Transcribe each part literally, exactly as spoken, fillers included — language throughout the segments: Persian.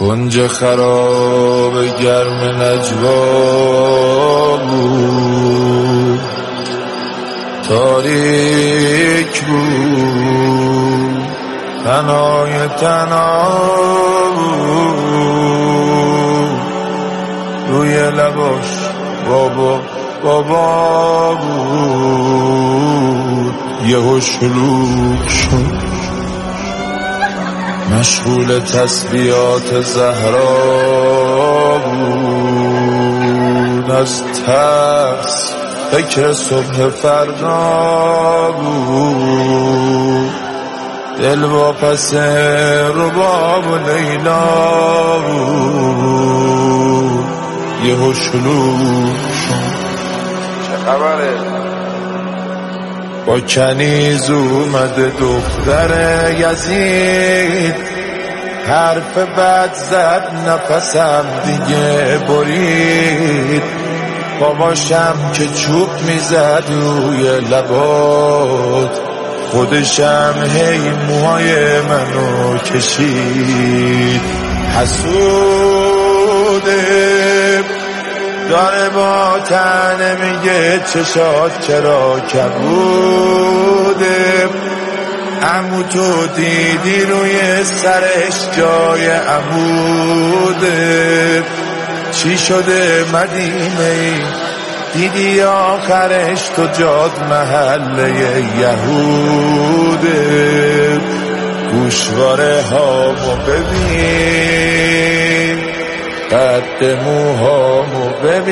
کنج خراب گرم نجوا بود، تاریک بود، تنهای تنها بود، روی لباش بابا بابا بود. یهو شلوغ شد، مشغول تسبیحات زهرا بود، از ترس فکر صبح فردا بود، دل با پس رباب و لیلا بود. یهو شلوغ شد، چه خبره؟ با کنیز اومده دختر یزید، حرف بد زد نفسم دیگه برید، باباشم که چوب میزد روی لبات، خودشم هی موهای منو کشید. حسوده داره با تنه میگه چشات چرا کبوده، عمو تو دیدی روی سرش جای عموده، چی شده مدینه ای دیدی آخرش تو جاد محله یهوده. گوشواره هامو ببین، قد موهامو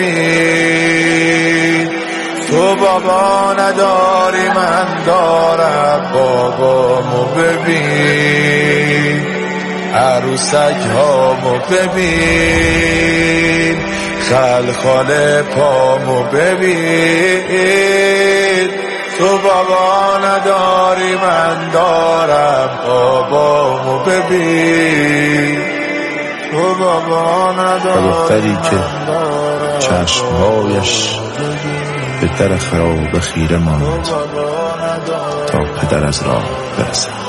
ببین، تو بابا نداری من دارم بابامو ببین، عروسک هامو ببین، خلخال پامو ببین، تو بابا نداری من دارم بابامو ببین، تو بابا نداری. و دختری که چشمهایش به در خراب خیره ماند تا پدر از راه برسد.